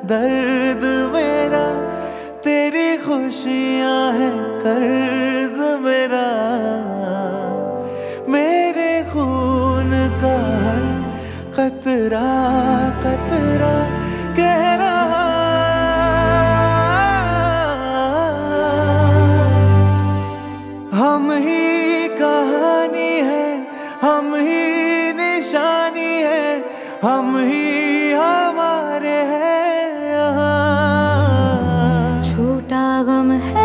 दर्द मेरा, तेरी खुशियां है कर्ज मेरा। मेरे खून का हर कतरा कतरा कह रहा, हम ही कहानी है, हम ही निशानी है, हम ही हमारे हैं यहाँ। छोटा गम है